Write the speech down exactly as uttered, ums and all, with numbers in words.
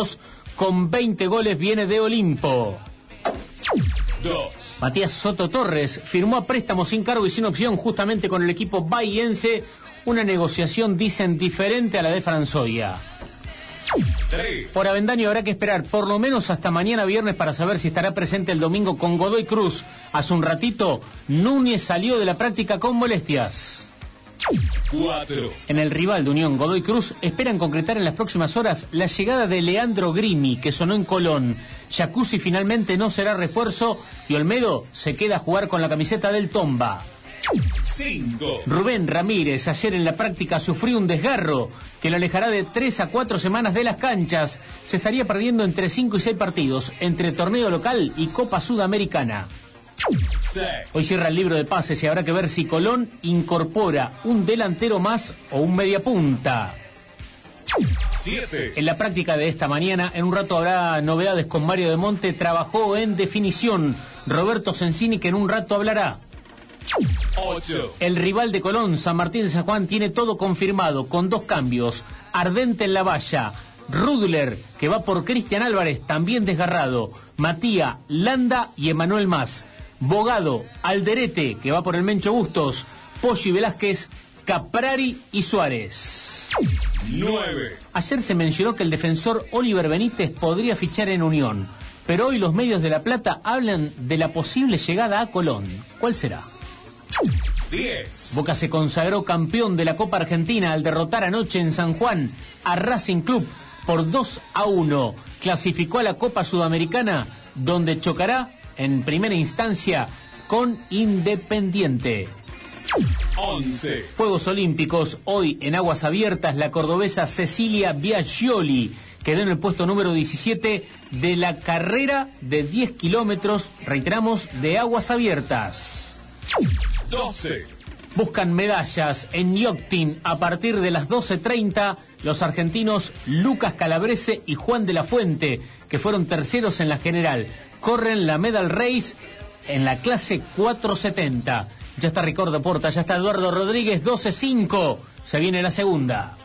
Santos con veinte goles viene de Olimpo. Dos. Matías Soto Torres firmó a préstamo sin cargo y sin opción justamente con el equipo bahiense, una negociación, dicen, diferente a la de Franzoya. Tres. Por Avendaño habrá que esperar por lo menos hasta mañana viernes para saber si estará presente el domingo con Godoy Cruz. Hace un ratito, Núñez salió de la práctica con molestias. Cuatro. En el rival de Unión, Godoy Cruz, esperan concretar en las próximas horas la llegada de Leandro Grimi, que sonó en Colón. Jacuzzi finalmente no será refuerzo y Olmedo se queda a jugar con la camiseta del Tomba. Cinco. Rubén Ramírez ayer en la práctica sufrió un desgarro que lo alejará de tres a cuatro semanas de las canchas. Se estaría perdiendo entre cinco y seis partidos, entre torneo local y Copa Sudamericana. Seis. Hoy cierra el libro de pases y habrá que ver si Colón incorpora un delantero más o un mediapunta. Siete. En la práctica de esta mañana, en un rato habrá novedades con Mario de Monte. Trabajó en definición Roberto Sensini, que en un rato hablará. Ocho. El rival de Colón, San Martín de San Juan, tiene todo confirmado con dos cambios. Ardente en la valla, Rudler, que va por Cristian Álvarez, también desgarrado, Matías, Landa y Emanuel Más. Bogado, Alderete, que va por el Mencho Bustos, Pollo y Velázquez, Caprari y Suárez. Nueve. Ayer se mencionó que el defensor Oliver Benítez podría fichar en Unión, pero hoy los medios de La Plata hablan de la posible llegada a Colón. ¿Cuál será? Diez. Boca se consagró campeón de la Copa Argentina al derrotar anoche en San Juan a Racing Club por dos a uno. Clasificó a la Copa Sudamericana, donde chocará en primera instancia con Independiente. Once. Juegos Olímpicos, hoy en aguas abiertas, la cordobesa Cecilia Biaggioli quedó en el puesto número diecisiete de la carrera de diez kilómetros, reiteramos, de aguas abiertas. Doce. Buscan medallas en yachting a partir de las doce treinta los argentinos Lucas Calabrese y Juan de la Fuente, que fueron terceros en la general. Corren la Medal Race en la clase cuatrocientos setenta. Ya está Ricardo Porta, ya está Eduardo Rodríguez, doce cinco. Se viene la segunda.